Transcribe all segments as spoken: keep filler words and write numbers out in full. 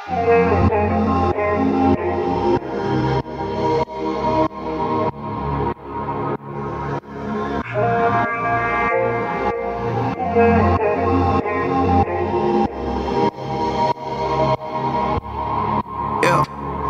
Yeah.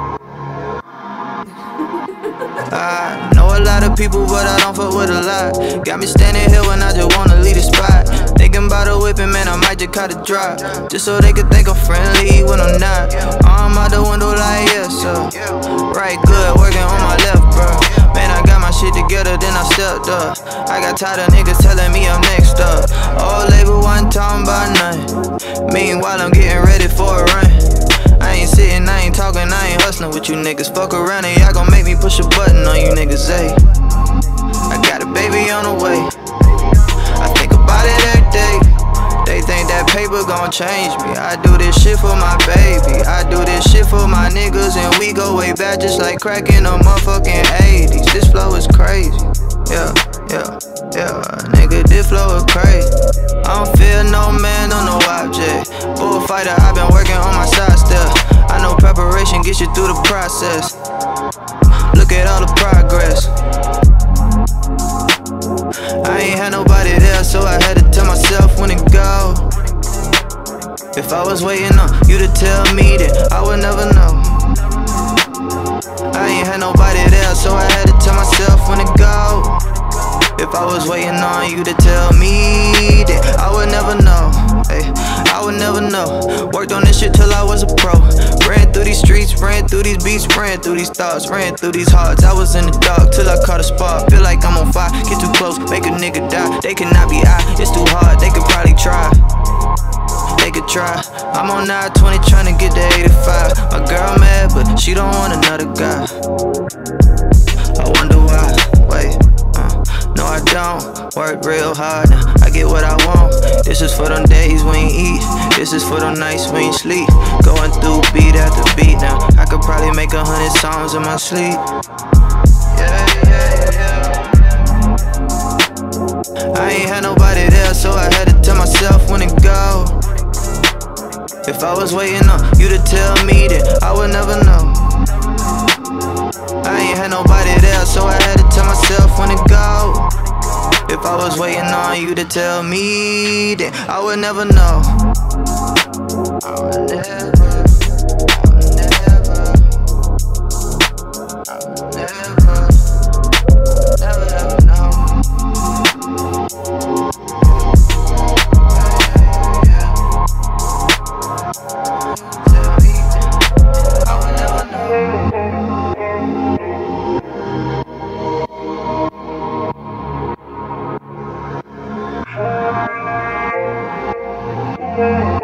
I know a lot of people, but I don't fuck with a lot. Got me standing here when I just wanna leave the spot. Thinking about a whipping, man, I might just cut a drop, just so they could think I'm friendly when I'm not. I'm out the window like, yes, sir. Right, good, working on my left, bro. Man, I got my shit together, then I stepped up. I got tired of niggas telling me I'm next up. Old label wasn't talking about nothing. Meanwhile, I'm getting ready for a run. I ain't sitting, I ain't talking, I ain't hustling with you niggas. Fuck around and y'all gon' make me push a button on you niggas, ayy. I got a baby on the way. I think about it every day. They think that paper gon' change me. I do this shit for my baby. I do this shit for my niggas, and we go way back just like crack in the motherfucking eighties. This flow is crazy. Yeah, yeah, yeah. Nigga, this flow is crazy. I don't feel no man on no object. Bullfighter, I been working on my side step. I know preparation gets you through the process. Look at all the progress. I ain't had nobody there, so I had to tell myself when to go. If I was waiting on you to tell me, then I would never know. I ain't had nobody there, so I had to tell myself when to go. If I was waiting on you to tell me, then I would never know. Hey, I would never know. Worked on this shit till I was a pro. Ran through these streets, ran through these beats, ran through these thoughts, ran through these hearts. I was in the dark till I caught a spark. Feel like I'm on fire, get too close, make a nigga die. They cannot be I, it's too hard, they could probably try. They could try. I'm on nine twenty tryna get to eighty-five. My girl mad, but she don't want another guy. I wonder why, wait, uh, no I don't. Work real hard, now I get what I want. This is for them days when you eat. This is for them nights when you sleep. Going through beat after beat now. I could probably make a hundred songs in my sleep. Yeah, yeah, yeah. I ain't had nobody there, so I had to tell myself when to go. If I was waiting on you to tell me, then I would never know. I ain't had nobody there, so I had to tell myself when to go. If I was waiting on you to tell me, then I would never know. I would never, I would never, I would never, never ever know. I would never know.